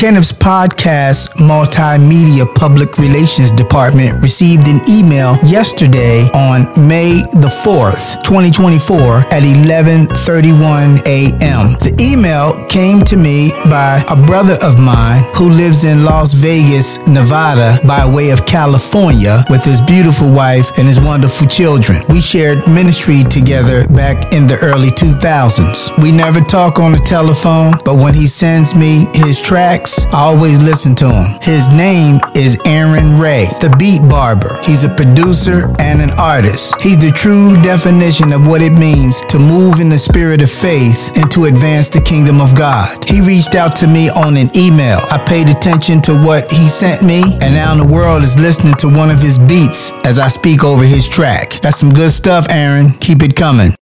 Kenneth's podcast multimedia public relations department received an email yesterday on May the 4th, 2024 at 11:31 a.m. The email came to me by a brother of mine who lives in Las Vegas, Nevada by way of California with his beautiful wife and his wonderful children. We shared ministry together back in the early 2000s. We never talk on the telephone, but when he sends me his tracks, I always listen to him. His name is Aaron Ray, the Beat Barber. He's a producer and an artist. He's the true definition of what it means to move in the spirit of faith and to advance the kingdom of God. He reached out to me on an email. I paid attention to what he sent me, and now the world is listening to one of his beats as I speak over his track. That's some good stuff, Aaron. Keep it coming.